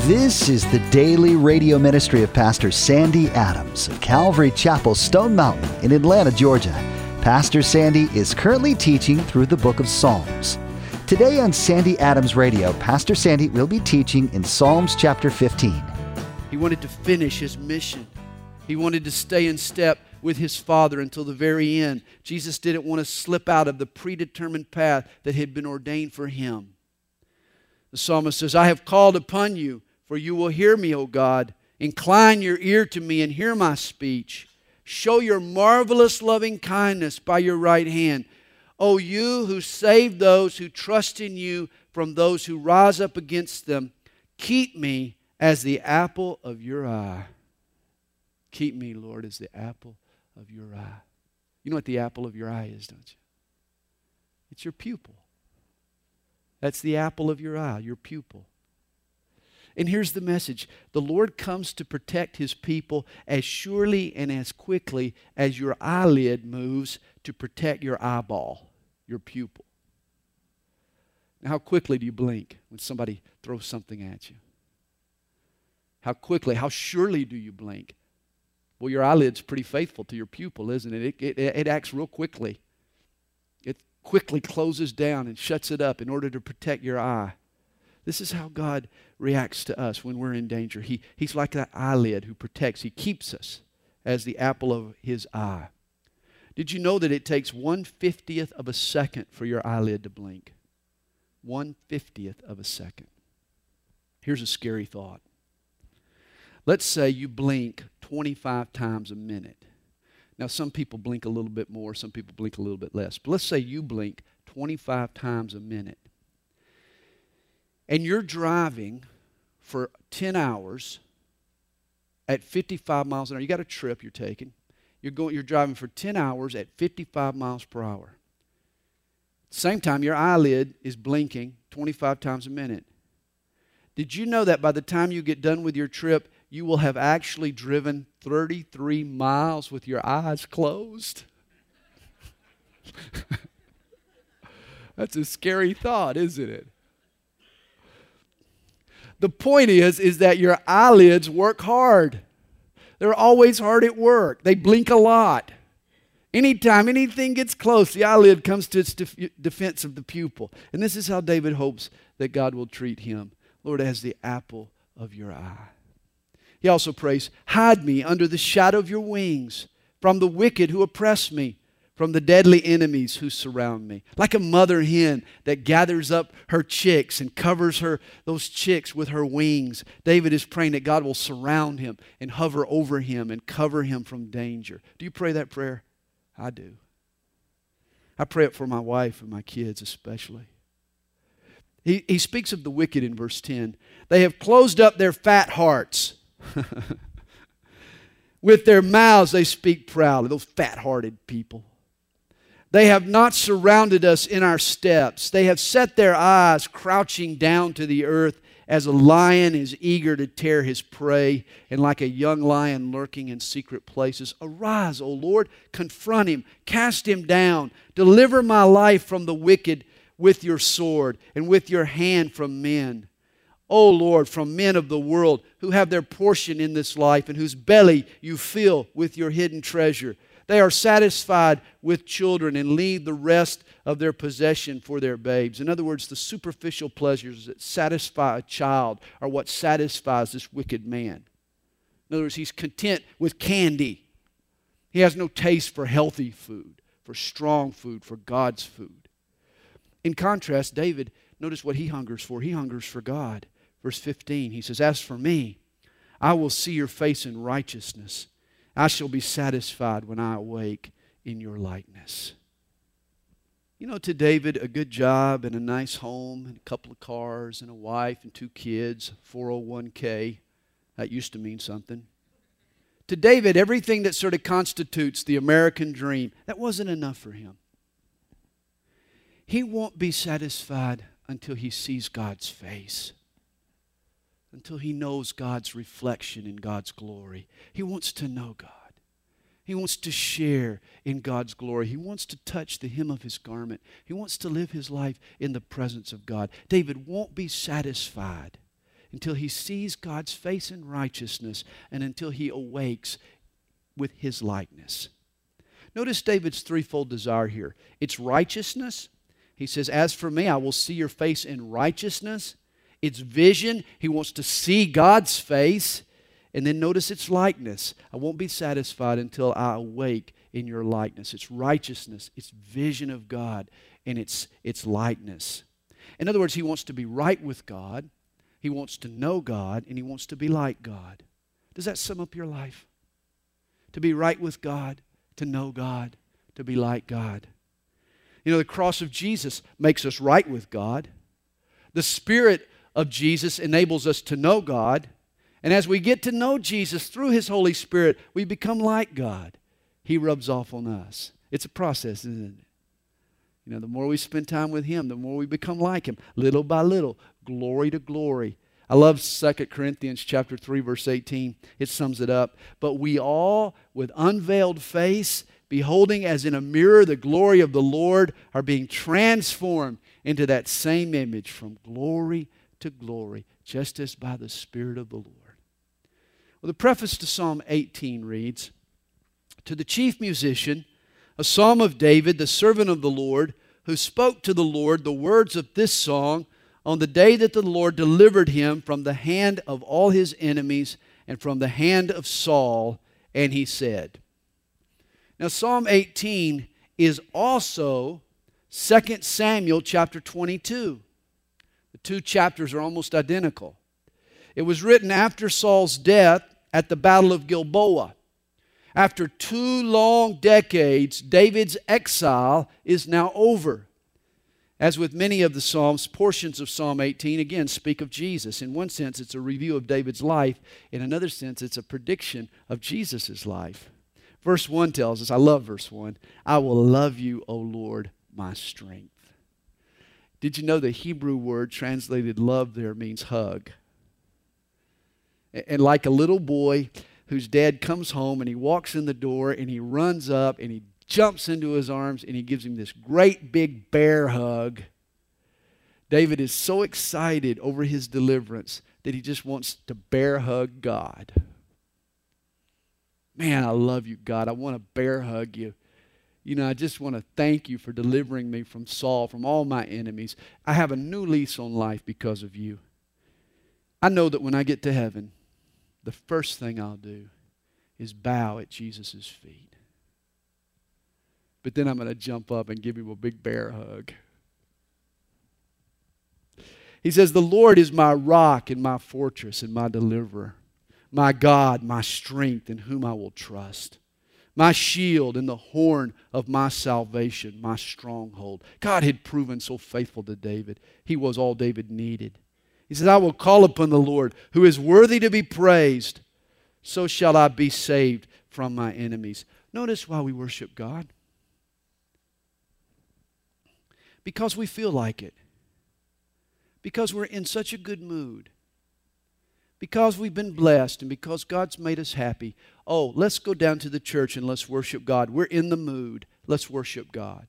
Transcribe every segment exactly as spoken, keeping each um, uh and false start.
This is the daily radio ministry of Pastor Sandy Adams of Calvary Chapel, Stone Mountain in Atlanta, Georgia. Pastor Sandy is currently teaching through the book of Psalms. Today on Sandy Adams Radio, Pastor Sandy will be teaching in Psalms chapter fifteen. He wanted to finish his mission. He wanted to stay in step with his Father until the very end. Jesus didn't want to slip out of the predetermined path that had been ordained for him. The psalmist says, I have called upon you, for you will hear me, O God. Incline your ear to me and hear my speech. Show your marvelous loving kindness by your right hand. O you who save those who trust in you from those who rise up against them, keep me as the apple of your eye. Keep me, Lord, as the apple of your eye. You know what the apple of your eye is, don't you? It's your pupil. That's the apple of your eye, your pupil. And here's the message. The Lord comes to protect His people as surely and as quickly as your eyelid moves to protect your eyeball, your pupil. Now, how quickly do you blink when somebody throws something at you? How quickly, how surely do you blink? Well, your eyelid's pretty faithful to your pupil, isn't it? It, it, it acts real quickly. It quickly closes down and shuts it up in order to protect your eye. This is how God reacts to us when we're in danger. He, he's like that eyelid who protects. He keeps us as the apple of His eye. Did you know that it takes one fiftieth of a second for your eyelid to blink? one fiftieth of a second. Here's a scary thought. Let's say you blink twenty-five times a minute. Now, some people blink a little bit more, some people blink a little bit less. But let's say you blink twenty-five times a minute. And you're driving for ten hours at fifty-five miles an hour. You got a trip you're taking. You're going. You're driving for ten hours at fifty-five miles per hour. Same time, your eyelid is blinking twenty-five times a minute. Did you know that by the time you get done with your trip, you will have actually driven thirty-three miles with your eyes closed? That's a scary thought, isn't it? The point is, is that your eyelids work hard. They're always hard at work. They blink a lot. Anytime anything gets close, the eyelid comes to its def- defense of the pupil. And this is how David hopes that God will treat him. Lord, as the apple of your eye. He also prays, hide me under the shadow of your wings from the wicked who oppress me, from the deadly enemies who surround me. Like a mother hen that gathers up her chicks and covers her those chicks with her wings. David is praying that God will surround him and hover over him and cover him from danger. Do you pray that prayer? I do. I pray it for my wife and my kids especially. He, he speaks of the wicked in verse ten. They have closed up their fat hearts. With their mouths they speak proudly. Those fat-hearted people. They have not surrounded us in our steps. They have set their eyes crouching down to the earth as a lion is eager to tear his prey, and like a young lion lurking in secret places. Arise, O Lord, confront him, cast him down. Deliver my life from the wicked with your sword, and with your hand from men. O Lord, from men of the world who have their portion in this life, and whose belly you fill with your hidden treasure. They are satisfied with children and leave the rest of their possession for their babes. In other words, the superficial pleasures that satisfy a child are what satisfies this wicked man. In other words, he's content with candy. He has no taste for healthy food, for strong food, for God's food. In contrast, David, notice what he hungers for. He hungers for God. Verse fifteen, he says, as for me, I will see your face in righteousness. I shall be satisfied when I awake in your likeness. You know, to David, a good job and a nice home and a couple of cars and a wife and two kids, four oh one k, that used to mean something. To David, everything that sort of constitutes the American dream, that wasn't enough for him. He won't be satisfied until he sees God's face, until he knows God's reflection in God's glory. He wants to know God. He wants to share in God's glory. He wants to touch the hem of his garment. He wants to live his life in the presence of God. David won't be satisfied until he sees God's face in righteousness and until he awakes with his likeness. Notice David's threefold desire here. It's righteousness. He says, as for me, I will see your face in righteousness. It's vision. He wants to see God's face. And then notice its likeness. I won't be satisfied until I awake in your likeness. It's righteousness. It's vision of God. And it's, it's likeness. In other words, he wants to be right with God. He wants to know God. And he wants to be like God. Does that sum up your life? To be right with God, to know God, to be like God. You know, the cross of Jesus makes us right with God. The Spirit of Jesus enables us to know God. And as we get to know Jesus through His Holy Spirit, we become like God. He rubs off on us. It's a process, isn't it? You know, the more we spend time with Him, the more we become like Him. Little by little, glory to glory. I love Second Corinthians chapter three, verse eighteen. It sums it up. But we all, with unveiled face, beholding as in a mirror the glory of the Lord, are being transformed into that same image from glory to glory, just as by the Spirit of the Lord. Well, the preface to Psalm eighteen reads, to the chief musician, a psalm of David, the servant of the Lord, who spoke to the Lord the words of this song on the day that the Lord delivered him from the hand of all his enemies and from the hand of Saul, and he said. Now, Psalm eighteen is also Second Samuel chapter twenty-two. The two chapters are almost identical. It was written after Saul's death at the Battle of Gilboa. After two long decades, David's exile is now over. As with many of the Psalms, portions of Psalm eighteen, again, speak of Jesus. In one sense, it's a review of David's life. In another sense, it's a prediction of Jesus' life. Verse one tells us, I love verse one, I will love you, O Lord, my strength. Did you know the Hebrew word translated love there means hug? And like a little boy whose dad comes home and he walks in the door and he runs up and he jumps into his arms and he gives him this great big bear hug. David is so excited over his deliverance that he just wants to bear hug God. Man, I love you, God. I want to bear hug you. You know, I just want to thank you for delivering me from Saul, from all my enemies. I have a new lease on life because of you. I know that when I get to heaven, the first thing I'll do is bow at Jesus' feet. But then I'm going to jump up and give him a big bear hug. He says, the Lord is my rock and my fortress and my deliverer, my God, my strength in whom I will trust, my shield and the horn of my salvation, my stronghold. God had proven so faithful to David. He was all David needed. He says, I will call upon the Lord who is worthy to be praised. So shall I be saved from my enemies. Notice why we worship God. Because we feel like it. Because we're in such a good mood. Because we've been blessed and because God's made us happy. Oh, let's go down to the church and let's worship God. We're in the mood. Let's worship God.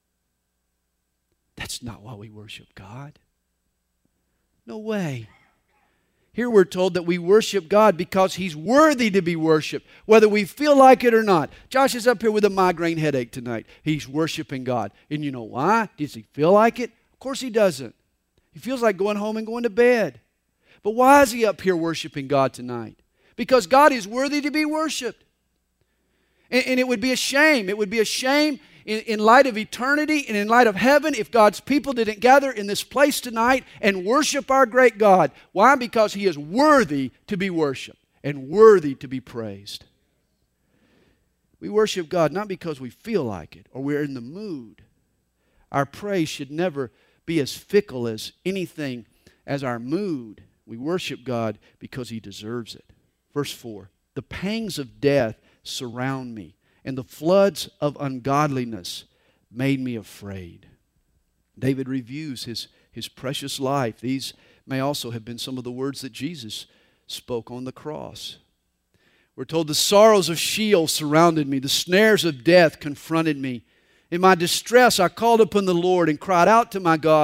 That's not why we worship God. No way. Here we're told that we worship God because He's worthy to be worshiped, whether we feel like it or not. Josh is up here with a migraine headache tonight. He's worshiping God. And you know why? Does he feel like it? Of course he doesn't. He feels like going home and going to bed. But why is he up here worshiping God tonight? Because God is worthy to be worshiped. And, and it would be a shame. It would be a shame in, in light of eternity and in light of heaven if God's people didn't gather in this place tonight and worship our great God. Why? Because He is worthy to be worshiped and worthy to be praised. We worship God not because we feel like it or we're in the mood. Our praise should never be as fickle as anything as our mood. We worship God because He deserves it. Verse four, the pangs of death surround me, and the floods of ungodliness made me afraid. David reviews his, his precious life. These may also have been some of the words that Jesus spoke on the cross. We're told the sorrows of Sheol surrounded me, the snares of death confronted me. In my distress I called upon the Lord and cried out to my God.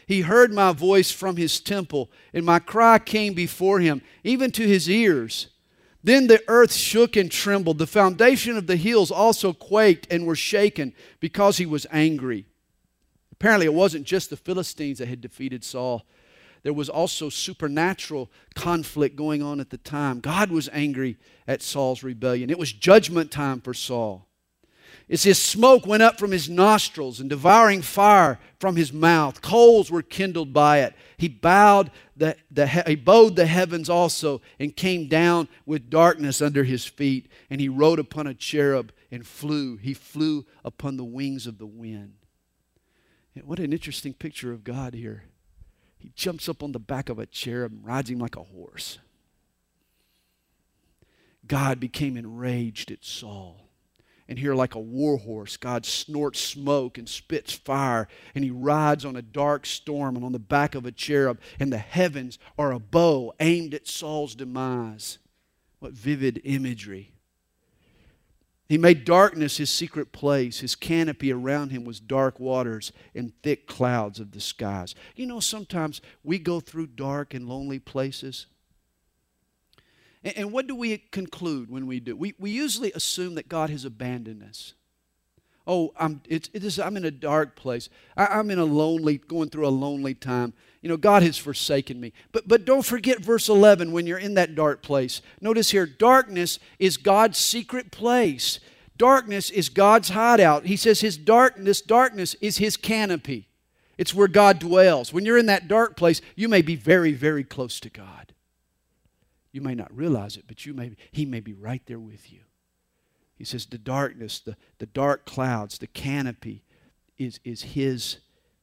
He heard my voice from his temple, and my cry came before him, even to his ears. Then the earth shook and trembled. The foundation of the hills also quaked and were shaken because he was angry. Apparently, it wasn't just the Philistines that had defeated Saul. There was also supernatural conflict going on at the time. God was angry at Saul's rebellion. It was judgment time for Saul. It's his smoke went up from his nostrils and devouring fire from his mouth. Coals were kindled by it. He bowed the, the he bowed the heavens also and came down with darkness under his feet. And he rode upon a cherub and flew. He flew upon the wings of the wind. And what an interesting picture of God here. He jumps up on the back of a cherub and rides him like a horse. God became enraged at Saul. And here, like a war horse, God snorts smoke and spits fire, and he rides on a dark storm and on the back of a cherub, and the heavens are a bow aimed at Saul's demise. What vivid imagery. He made darkness his secret place. His canopy around him was dark waters and thick clouds of the skies. You know, sometimes we go through dark and lonely places. And what do we conclude when we do? We, we usually assume that God has abandoned us. Oh, I'm, it's, it is, I'm in a dark place. I, I'm in a lonely, going through a lonely time. You know, God has forsaken me. But, but don't forget verse eleven when you're in that dark place. Notice here, darkness is God's secret place. Darkness is God's hideout. He says his darkness, darkness is his canopy. It's where God dwells. When you're in that dark place, you may be very, very close to God. You may not realize it, but you may, he may be right there with you. He says the darkness, the, the dark clouds, the canopy is, is his,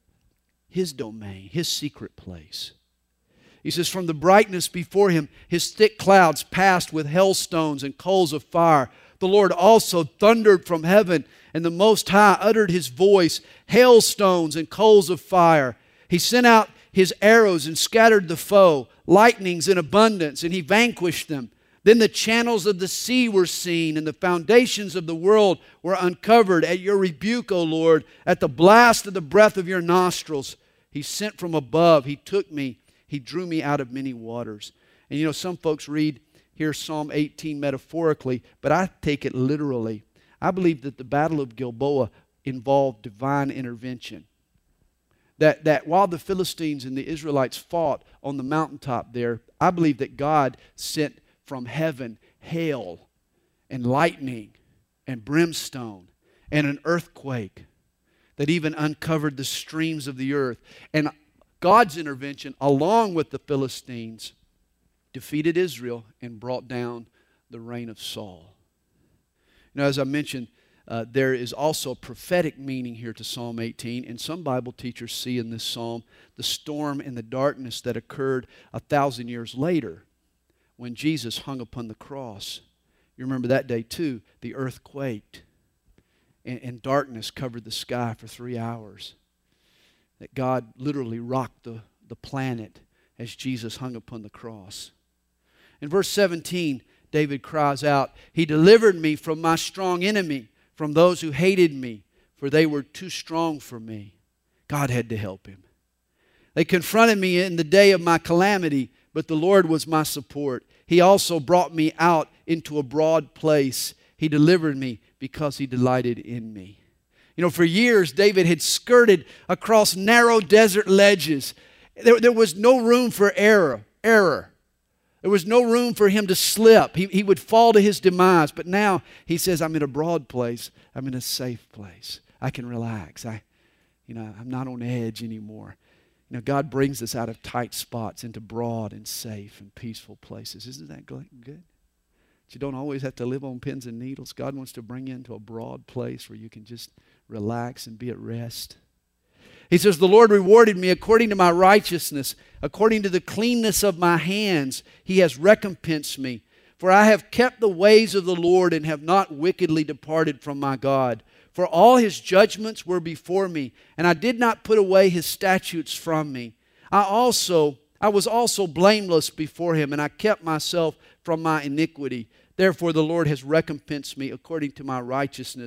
his domain, his secret place. He says from the brightness before him, his thick clouds passed with hailstones and coals of fire. The Lord also thundered from heaven, and the Most High uttered his voice, hailstones and coals of fire. He sent out his arrows and scattered the foe, lightnings in abundance, and he vanquished them. Then the channels of the sea were seen, and the foundations of the world were uncovered at your rebuke, O Lord, at the blast of the breath of your nostrils. He sent from above, he took me, he drew me out of many waters. And you know, some folks read here Psalm eighteen metaphorically, but I take it literally. I believe that the Battle of Gilboa involved divine intervention. That, that while the Philistines and the Israelites fought on the mountaintop there, I believe that God sent from heaven hail and lightning and brimstone and an earthquake that even uncovered the streams of the earth. And God's intervention, along with the Philistines, defeated Israel and brought down the reign of Saul. You know, as I mentioned, Uh, there is also a prophetic meaning here to Psalm eighteen, and some Bible teachers see in this psalm the storm and the darkness that occurred a thousand years later when Jesus hung upon the cross. You remember that day too, the earth quaked and, and darkness covered the sky for three hours. That God literally rocked the, the planet as Jesus hung upon the cross. In verse seventeen, David cries out, "He delivered me from my strong enemy, from those who hated me, for they were too strong for me." God had to help him. "They confronted me in the day of my calamity, but the Lord was my support. He also brought me out into a broad place. He delivered me because he delighted in me." You know, for years, David had skirted across narrow desert ledges. There, there was no room for error. error. There was no room for him to slip. He, he would fall to his demise. But now he says, I'm in a broad place. I'm in a safe place. I can relax. I, you know, I'm not on edge anymore. You know, God brings us out of tight spots into broad and safe and peaceful places. Isn't that good? But you don't always have to live on pins and needles. God wants to bring you into a broad place where you can just relax and be at rest. He says, the Lord rewarded me according to my righteousness, according to the cleanness of my hands. He has recompensed me. For I have kept the ways of the Lord and have not wickedly departed from my God. For all his judgments were before me, and I did not put away his statutes from me. I also, I was also blameless before him, and I kept myself from my iniquity. Therefore the Lord has recompensed me according to my righteousness,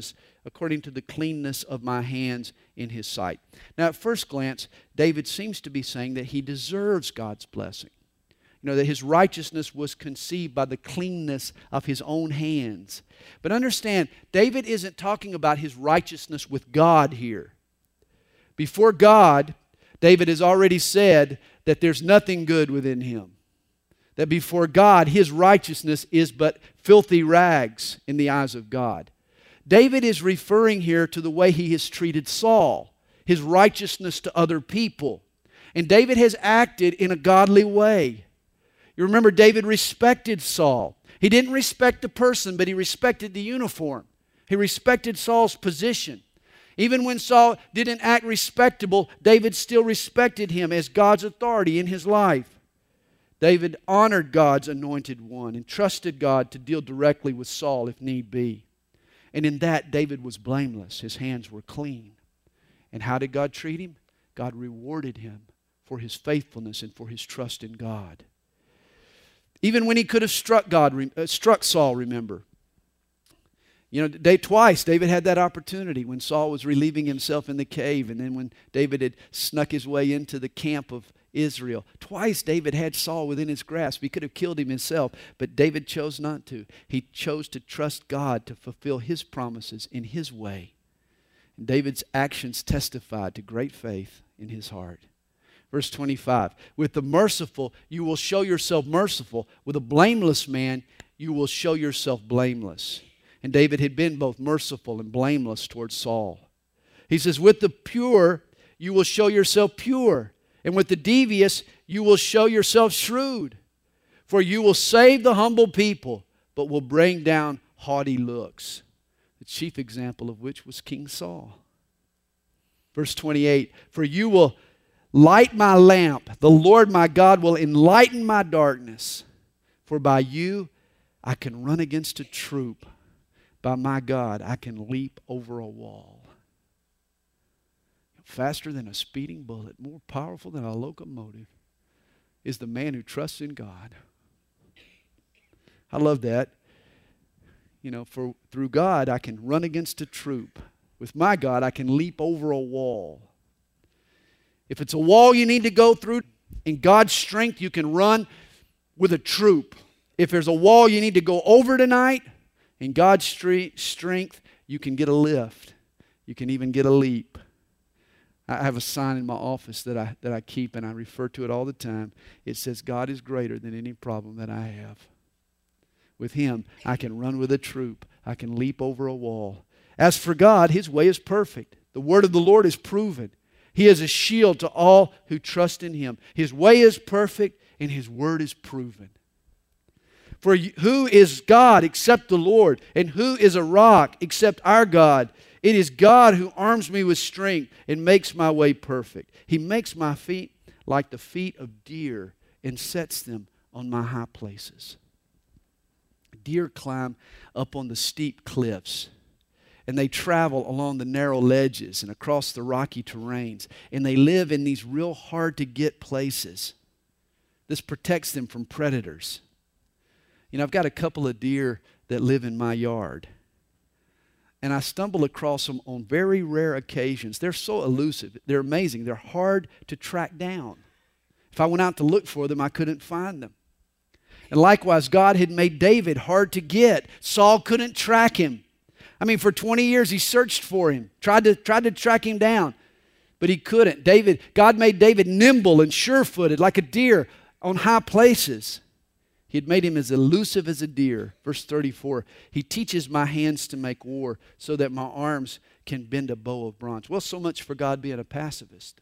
according to the cleanness of my hands in his sight. Now, at first glance, David seems to be saying that he deserves God's blessing. You know, that his righteousness was conceived by the cleanness of his own hands. But understand, David isn't talking about his righteousness with God here. Before God, David has already said that there's nothing good within him. That before God, his righteousness is but filthy rags in the eyes of God. David is referring here to the way he has treated Saul, his righteousness to other people. And David has acted in a godly way. You remember, David respected Saul. He didn't respect the person, but he respected the uniform. He respected Saul's position. Even when Saul didn't act respectable, David still respected him as God's authority in his life. David honored God's anointed one and trusted God to deal directly with Saul if need be. And in that, David was blameless. His hands were clean. And how did God treat him? God rewarded him for his faithfulness and for his trust in God. Even when he could have struck God, uh, struck Saul, remember. You know, they, twice David had that opportunity when Saul was relieving himself in the cave, and then when David had snuck his way into the camp of Israel. Twice David had Saul within his grasp. He could have killed him himself, but David chose not to. He chose to trust God to fulfill his promises in his way. And David's actions testified to great faith in his heart. Verse twenty-five, with the merciful, you will show yourself merciful. With a blameless man, you will show yourself blameless. And David had been both merciful and blameless towards Saul. He says, with the pure, you will show yourself pure. And with the devious, you will show yourself shrewd. For you will save the humble people, but will bring down haughty looks. The chief example of which was King Saul. Verse twenty-eight, for you will light my lamp. The Lord my God will enlighten my darkness. For by you I can run against a troop. By my God I can leap over a wall. Faster than a speeding bullet, more powerful than a locomotive, is the man who trusts in God. I love that. You know, for through God I can run against a troop. With my God I can leap over a wall. If it's a wall you need to go through, in God's strength you can run with a troop. If there's a wall you need to go over tonight, in God's strength you can get a lift. You can even get a leap. I have a sign in my office that I, that I keep, and I refer to it all the time. It says, God is greater than any problem that I have. With Him, I can run with a troop. I can leap over a wall. As for God, His way is perfect. The word of the Lord is proven. He is a shield to all who trust in Him. His way is perfect, and His word is proven. For who is God except the Lord? And who is a rock except our God? It is God who arms me with strength and makes my way perfect. He makes my feet like the feet of deer and sets them on my high places. Deer climb up on the steep cliffs, and they travel along the narrow ledges and across the rocky terrains, and they live in these real hard-to-get places. This protects them from predators. You know, I've got a couple of deer that live in my yard. And I stumble across them on very rare occasions. They're so elusive. They're amazing. They're hard to track down. If I went out to look for them, I couldn't find them. And likewise, God had made David hard to get. Saul couldn't track him. I mean, for twenty years he searched for him, tried to, tried to track him down, but he couldn't. David, God made David nimble and sure-footed like a deer on high places. He had made him as elusive as a deer. Verse thirty-four, He teaches my hands to make war so that my arms can bend a bow of bronze. Well, so much for God being a pacifist.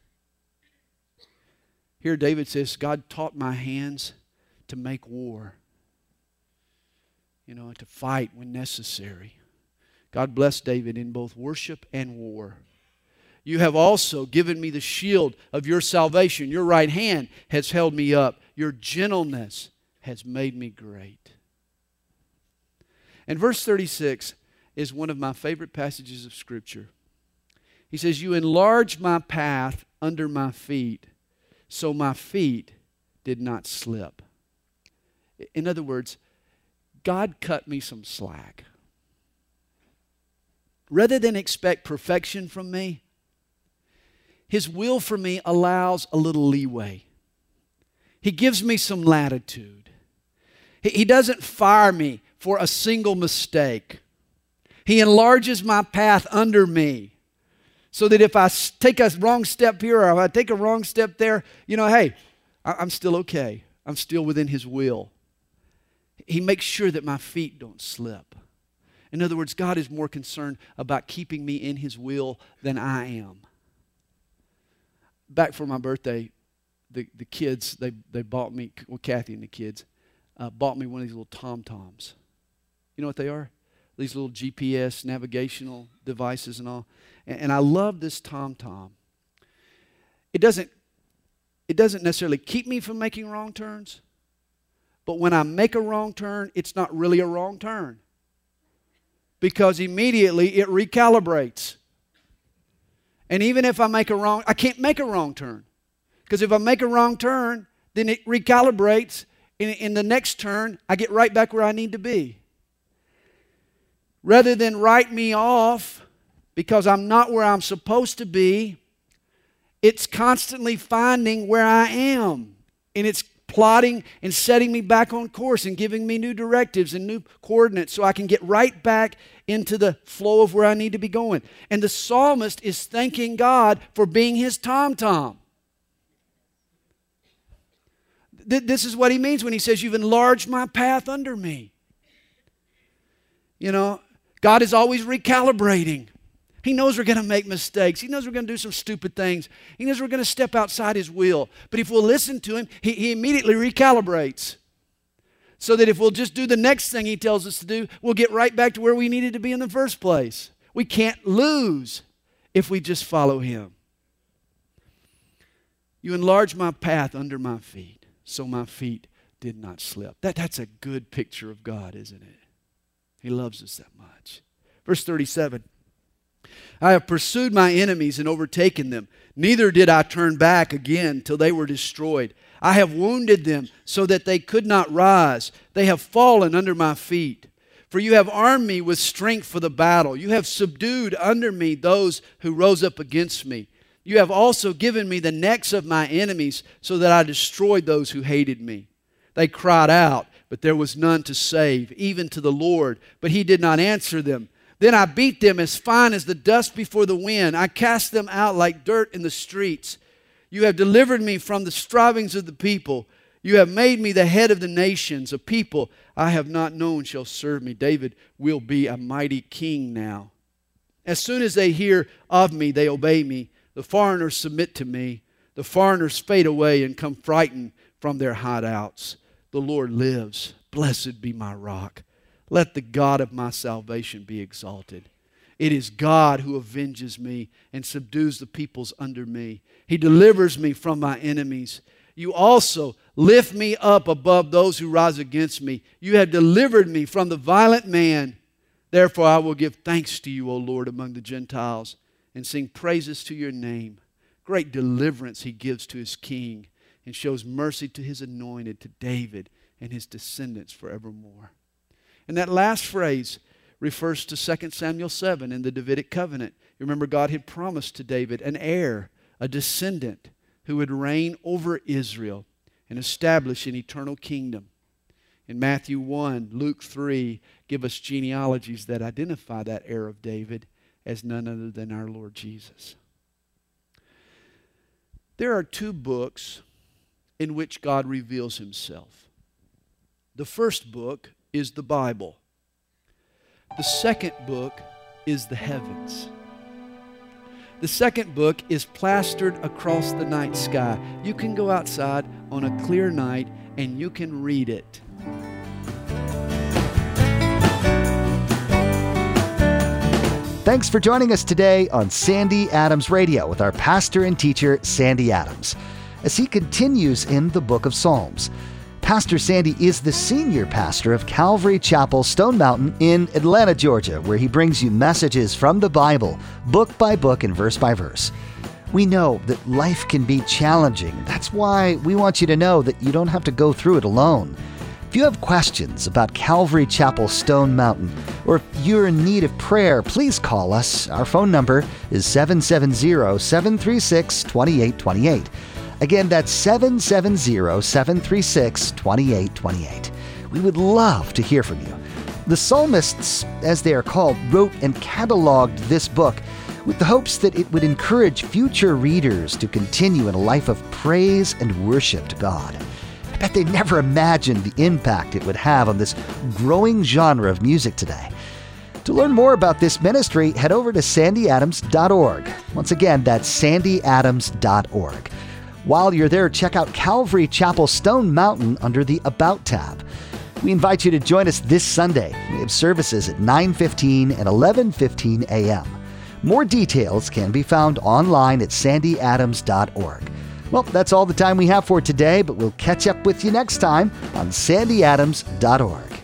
Here David says, God taught my hands to make war. You know, to fight when necessary. God bless David in both worship and war. You have also given me the shield of your salvation. Your right hand has held me up. Your gentleness has made me great. And verse thirty-six is one of my favorite passages of Scripture. He says, you enlarged my path under my feet, so my feet did not slip. In other words, God cut me some slack. rather than expect perfection from me, His will for me allows a little leeway. He gives me some latitude. He, he doesn't fire me for a single mistake. He enlarges my path under me so that if I take a wrong step here or if I take a wrong step there, you know, hey, I'm still okay. I'm still within His will. He makes sure that my feet don't slip. In other words, God is more concerned about keeping me in His will than I am. Back for my birthday, the, the kids, they, they bought me, well, Kathy and the kids, uh, bought me one of these little Tom-Toms. You know what they are? These little G P S navigational devices and all. And, and I love this Tom-Tom. It doesn't, it doesn't necessarily keep me from making wrong turns, but when I make a wrong turn, it's not really a wrong turn, because immediately it recalibrates. And even if I make a wrong, I can't make a wrong turn. Because if I make a wrong turn, then it recalibrates. In, in the next turn, I get right back where I need to be. Rather than write me off because I'm not where I'm supposed to be, it's constantly finding where I am. And it's plotting and setting me back on course and giving me new directives and new coordinates so I can get right back into the flow of where I need to be going. And the psalmist is thanking God for being his tom-tom. Th- this is what he means when he says, you've enlarged my path under me. You know, God is always recalibrating. He knows we're going to make mistakes. He knows we're going to do some stupid things. He knows we're going to step outside His will. But if we'll listen to Him, He, he immediately recalibrates. So that if we'll just do the next thing He tells us to do, we'll get right back to where we needed to be in the first place. We can't lose if we just follow Him. You enlarge my path under my feet, so my feet did not slip. That, that's a good picture of God, isn't it? He loves us that much. Verse thirty-seven. I have pursued my enemies and overtaken them. Neither did I turn back again till they were destroyed. I have wounded them so that they could not rise. They have fallen under my feet. For you have armed me with strength for the battle. You have subdued under me those who rose up against me. You have also given me the necks of my enemies so that I destroyed those who hated me. They cried out, but there was none to save, even to the Lord. But He did not answer them. Then I beat them as fine as the dust before the wind. I cast them out like dirt in the streets. You have delivered me from the strivings of the people. You have made me the head of the nations. A people I have not known shall serve me. David will be a mighty king now. As soon as they hear of me, they obey me. The foreigners submit to me. The foreigners fade away and come frightened from their hideouts. The Lord lives. Blessed be my rock. Let the God of my salvation be exalted. It is God who avenges me and subdues the peoples under me. He delivers me from my enemies. You also lift me up above those who rise against me. You have delivered me from the violent man. Therefore I will give thanks to you, O Lord, among the Gentiles, and sing praises to your name. Great deliverance He gives to His king, and shows mercy to His anointed, to David and his descendants forevermore. And that last phrase refers to Second Samuel seven in the Davidic covenant. You remember God had promised to David an heir, a descendant who would reign over Israel and establish an eternal kingdom. In Matthew one, Luke three give us genealogies that identify that heir of David as none other than our Lord Jesus. There are two books in which God reveals Himself. The first book is the Bible. The second book is the heavens. The second book is plastered across the night sky. You can go outside on a clear night and you can read it. Thanks for joining us today on Sandy Adams Radio with our pastor and teacher, Sandy Adams, as he continues in the book of Psalms. Pastor Sandy is the senior pastor of Calvary Chapel, Stone Mountain in Atlanta, Georgia, where he brings you messages from the Bible, book by book and verse by verse. We know that life can be challenging. That's why we want you to know that you don't have to go through it alone. If If you have questions about Calvary Chapel Stone Mountain, or if you're in need of prayer, please call us. Our phone number is seven seven zero, seven three six, two eight two eight. Again, that's seven seven zero, seven three six, two eight two eight. We would love to hear from you. The psalmists, as they are called, wrote and cataloged this book with the hopes that it would encourage future readers to continue in a life of praise and worship to God. I bet they never imagined the impact it would have on this growing genre of music today. To learn more about this ministry, head over to sandy adams dot org. Once again, that's sandy adams dot org. While you're there, check out Calvary Chapel Stone Mountain under the About tab. We invite you to join us this Sunday. We have services at nine fifteen and eleven fifteen a.m. More details can be found online at sandy adams dot org. Well, that's all the time we have for today, but we'll catch up with you next time on sandy adams dot org.